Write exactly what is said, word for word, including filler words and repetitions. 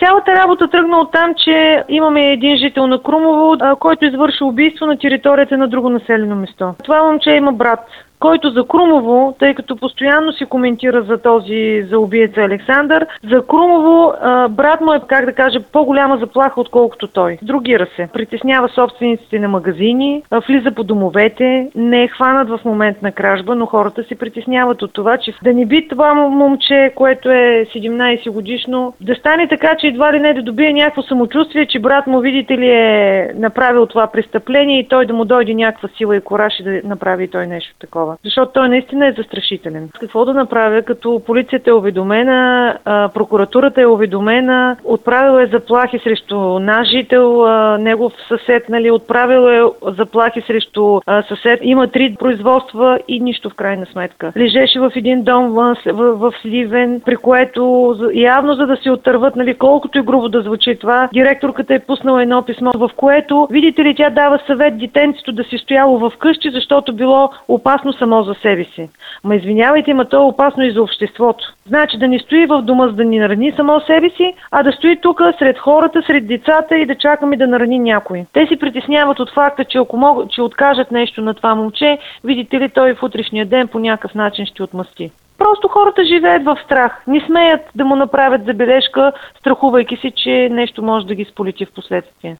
Цялата работа тръгна от там, че имаме един жител на Крумово, който извърши убийство на територията на друго населено место. Това момче има брат, който за Крумово, тъй като постоянно си коментира за този, за убиеца Александър, за Крумово брат му е, как да кажа, по-голяма заплаха, отколкото той. Другира се, притеснява собствениците на магазини, влиза по домовете, не е хванат в момент на кражба, но хората се притесняват от това, че да не би това момче, което е седемнайсет годишно, да стане така, че едва ли не да добие някакво самочувствие, че брат му, видите ли, е направил това престъпление и той да му дойде някаква сила и кораж и да направи той нещо такова. Защото той наистина е застрашителен. Какво да направя, като полицията е уведомена, прокуратурата е уведомена, отправил е заплахи срещу наш жител, негов съсед, нали, отправил е заплахи срещу съсед. Има три производства и нищо в крайна сметка. Лежеше в един дом в, в, в Сливен, при което явно за да се отърват, нали, колкото и грубо да звучи това, директорката е пуснала едно писмо, в което, видите ли, тя дава съвет детенцето да си стояло в къщи, защото било опасно само за себе си. Ма извинявайте, ма то е опасно и за обществото. Значи да не стои в дома, за да ни нарани само себе си, а да стои тук сред хората, сред децата и да чакаме да нарани някой. Те си притесняват от факта, че ако могат, че откажат нещо на това момче, видите ли, той в утрешния ден по някакъв начин ще отмъсти. Просто хората живеят в страх. Не смеят да му направят забележка, страхувайки се, че нещо може да ги сполети в последствие.